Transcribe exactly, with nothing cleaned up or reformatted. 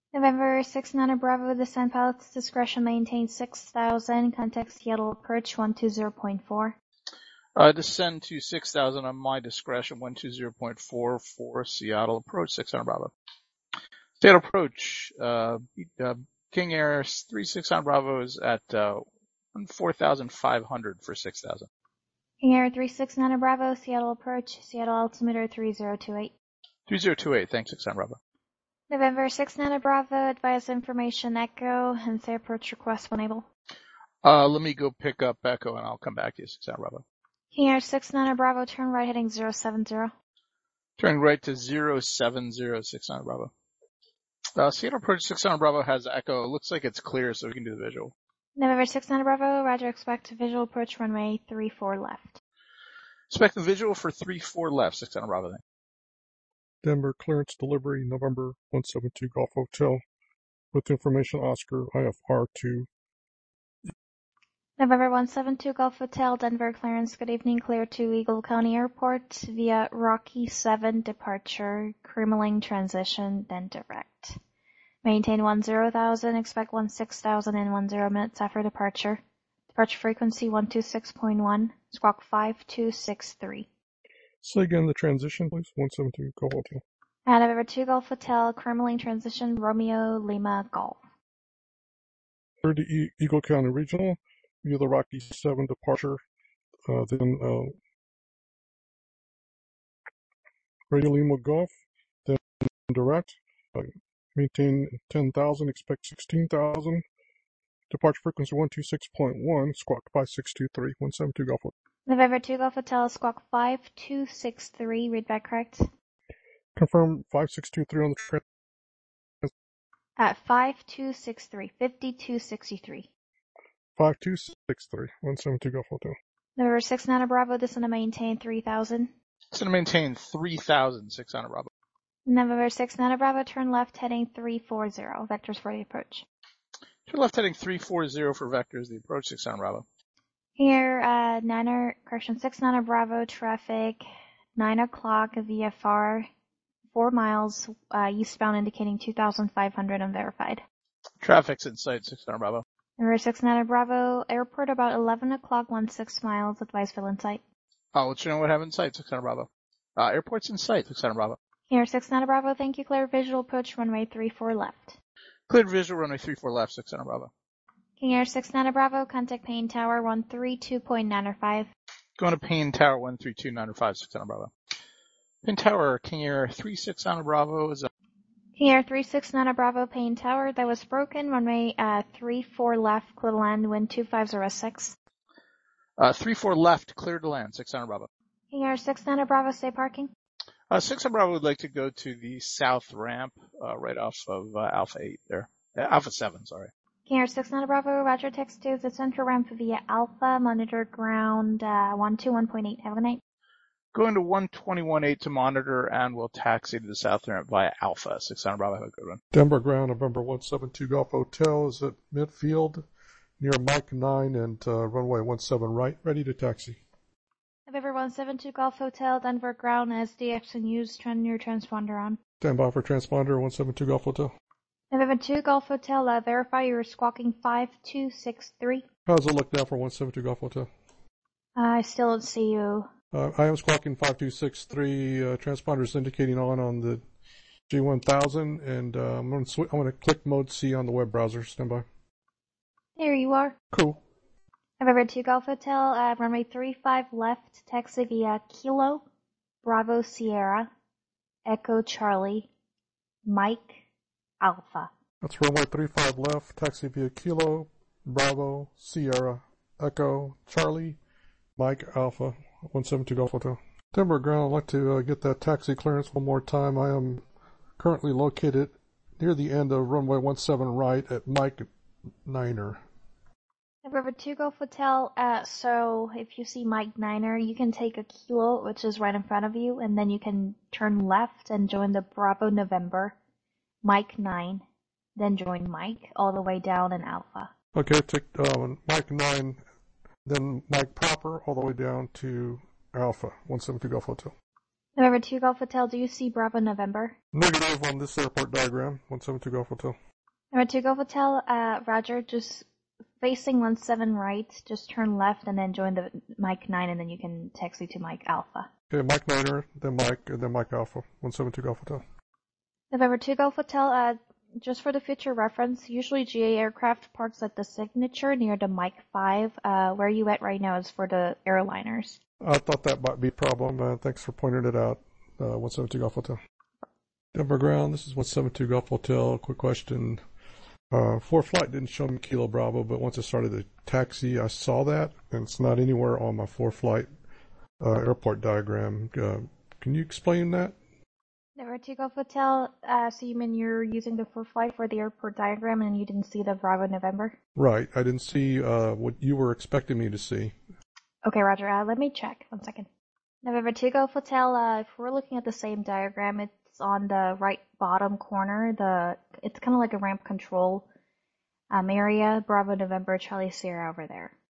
November six nine Bravo, descend pilot's discretion, maintain six thousand, contact Seattle approach one two zero point four. Uh, descend to six thousand on my discretion, one two zero point four for Seattle approach, six hundred Bravo. Seattle approach, uh, uh King Air three six nine Bravo is at, uh, four thousand five hundred for six thousand. King Air three six nine Bravo, Seattle approach, Seattle altimeter three zero two eight. three zero two eight, thanks, six nine Bravo. November six nine Bravo, advise information Echo, and say approach request when able. Uh, let me go pick up Echo and I'll come back to you, six nine Bravo. King Air six nine Bravo, turn right heading zero seven zero. Turning right to zero seven zero, six nine Bravo. Uh, Seattle approach six nine Bravo has Echo. It looks like it's clear, so we can do the visual. November six nine Bravo, roger, expect visual approach runway three four left. Expect the visual for three four left, six nine Bravo. Then. Denver clearance delivery, November one seven two Golf Hotel. With information Oscar, I F R two. November one seven two Golf Hotel, Denver clearance, good evening, clear to Eagle County Airport via Rocky seven departure, Kremling transition, then direct. Maintain one zero thousand, expect one six thousand in one zero minutes after departure. Departure frequency one two six point one, squawk five two six three. Say again the transition, please. one seven two Golf Hotel. And November two Golf Hotel, Kremling transition, Romeo Lima Golf. Third to e- Eagle County Regional, via the Rocky seven departure, uh, then uh, Radio Lima Golf, then direct. Uh, maintain ten thousand, expect sixteen thousand. Departure frequency one two six point one, squawk five six two three, one seven two Golf Hotel. November two Golf Hotel, squawk five two six three, read back correct. Confirm five six two three on the trans. At five two six three, fifty-two sixty-three. five two six three, one seven two Golf Hotel. November six nine Bravo, this is going to maintain three thousand. It's going to maintain three thousand, six hundred Bravo. November six nine Bravo, turn left heading three four zero, vectors for the approach. Turn left heading three four zero for vectors, the approach, six hundred Bravo. Here, uh, niner, correction, six nine Bravo, traffic, nine o'clock V F R, four miles, uh, eastbound indicating two thousand five hundred unverified. Traffic's in sight, six hundred Bravo. November six nine Bravo, airport about eleven o'clock, sixteen miles, advise fill in sight. I'll let you know what I have in sight, six hundred Bravo. Uh, airport's in sight, six hundred Bravo. Here, six nine Bravo, thank you, clear visual approach runway three four left. Cleared visual runway three four left, six hundred Bravo. King Air six nine Bravo, contact Payne Tower one three two point nine five. Going to Payne Tower one three two nine five, six hundred Bravo. Payne Tower, King Air three six nine Bravo is up. King Air three six nine Bravo, Payne Tower, that was broken, runway uh, three four left, clear to land, wind two five zero six. Uh, three four left, clear to land, six hundred Bravo. King Air six nine Bravo, stay parking. Uh, six hundred Bravo would like to go to the south ramp, uh, right off of uh, Alpha eight there. Uh, Alpha seven, sorry. King Air six nine Bravo, roger, text to the central ramp via Alpha, monitor ground uh, one two one point eight, have a good night. Going to one twenty-one point eight to monitor, and we'll taxi to the south ramp via Alpha, six hundred Bravo, have a good one. Denver ground, November one seven two Golf Hotel is at midfield, near Mike nine and uh, runway one seven right, ready to taxi. November one seven two Golf Hotel, Denver ground, S D X and use turn your transponder on. Stand by for transponder, one seven two Golf Hotel. November two Golf Hotel, uh, verify you're squawking five two six three. How does it look now for one seven two Golf Hotel? Uh, I still don't see you. Uh, I am squawking five two six three, uh, transponder is indicating on on the G one thousand, and uh, I'm going to sw- I'm going to click mode C on the web browser. Stand by. There you are. Cool. November two Golf Hotel, uh, runway three five left, taxi via Kilo, Bravo Sierra, Echo Charlie, Mike Alpha. That's runway three five left, taxi via Kilo, Bravo, Sierra, Echo, Charlie, Mike Alpha, one seven two Golf Hotel. Denver ground, I'd like to uh, get that taxi clearance one more time. I am currently located near the end of runway one seven right at Mike Niner. November two Golf Hotel, uh, so if you see Mike Niner, you can take a Kilo, which is right in front of you, and then you can turn left and join the Bravo November, Mike nine, then join Mike all the way down in Alpha. Okay, take um, Mike nine, then Mike proper all the way down to Alpha, one seven two Golf Hotel. November two Golf Hotel, do you see Bravo November? Negative on this airport diagram, one seven two Golf Hotel. November two Golf Hotel, uh, Roger, just facing one seven right, just turn left and then join the Mike nine and then you can taxi to Mike Alpha. Okay, Mike Niner, then Mike, and then Mike Alpha, one seven two Golf Hotel. November two Golf Hotel, uh, just for the future reference, usually G A aircraft parks at the signature near the Mike five. Uh, where you at right now is for the airliners. I thought that might be a problem. Uh, thanks for pointing it out. Uh, one seven two Golf Hotel. Denver ground, this is one seven two Golf Hotel. Quick question. Uh, for flight didn't show me Kilo Bravo, but once I started the taxi, I saw that, and it's not anywhere on my for flight uh, airport diagram. Uh, can you explain that? November two Golf Hotel, uh, so you mean you're using the for flight for the airport diagram and you didn't see the Bravo November? Right. I didn't see uh, what you were expecting me to see. Okay, Roger. Uh, let me check. One second. November two Golf Hotel, uh, if we're looking at the same diagram, it's on the right bottom corner. The It's kind of like a ramp control um, area. Bravo November Charlie Sierra over there.